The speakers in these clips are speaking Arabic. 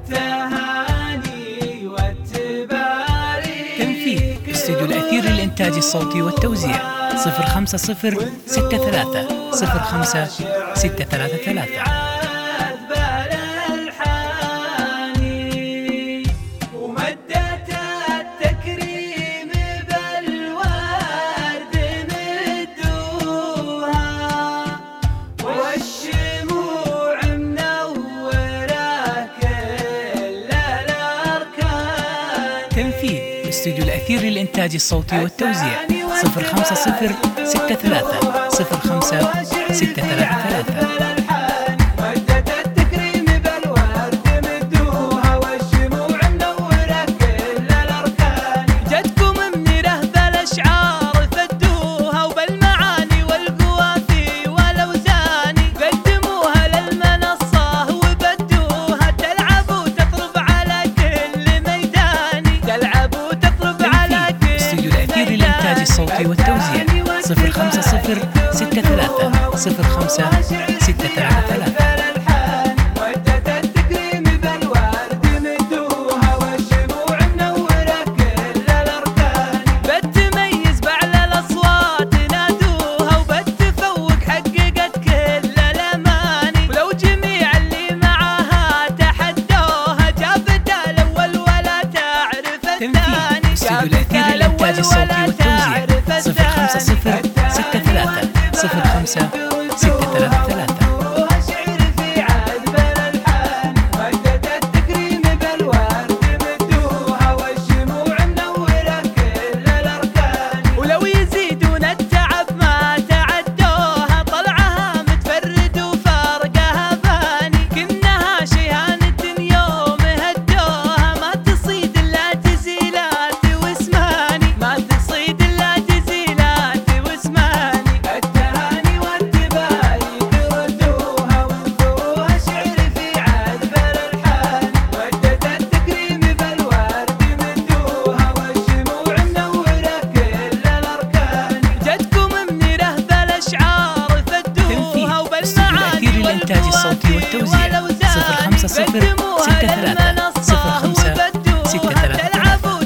التهاني والتباريك. تنفيذ استوديو الأثير للإنتاج الصوتي والتوزيع 050 65 03 05 633. تنفيذ استوديو الأثير للإنتاج الصوتي والتوزيع 050 63 05 633. الصوتي والتوزيع 050 63 05 633. استوديو الأثير للإنتاج الصوتي والتوزيع 050 63 05 633. الإنتاج الصوتي والتوزيع 050 63 05 633.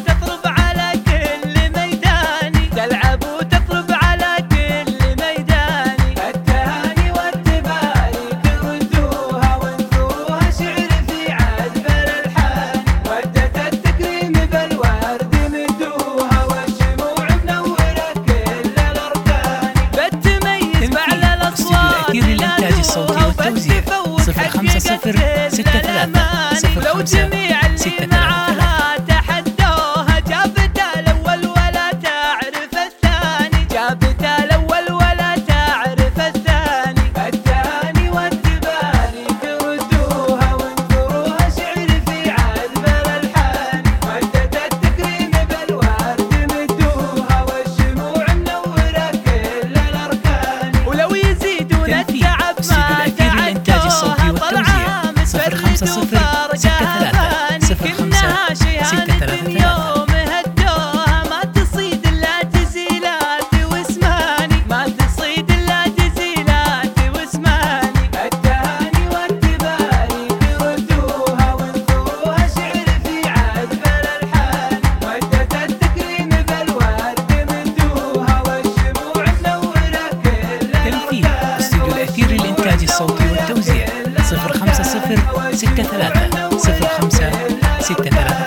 التوزيع 050 63 05 633. تحدوها جابت الأول ولا تعرف الثاني، جابت الأول ولا تعرف الثاني. التهاني والتباري تردوها وانثروها شعر في عذب الألحان. مدة التكريم بالورد مدوها والشموع منورة كل الأركان. ولو يزيدون التعب ما الإنتاج الصوتي والتوزيع 050 63 05 633. يوم هدوها ما تصيد إلا تزيلات واسماني، ما تصيد إلا تزيلات واسماني. التهاني والتباري تردوها وانثروها شعر في عذب الألحان. مدة التكريم بالورد مدوها والشموع منورة كل الأركان. تنفيذ استوديو الأثير للإنتاج الصوتي والتوزيع 050 63 05 633.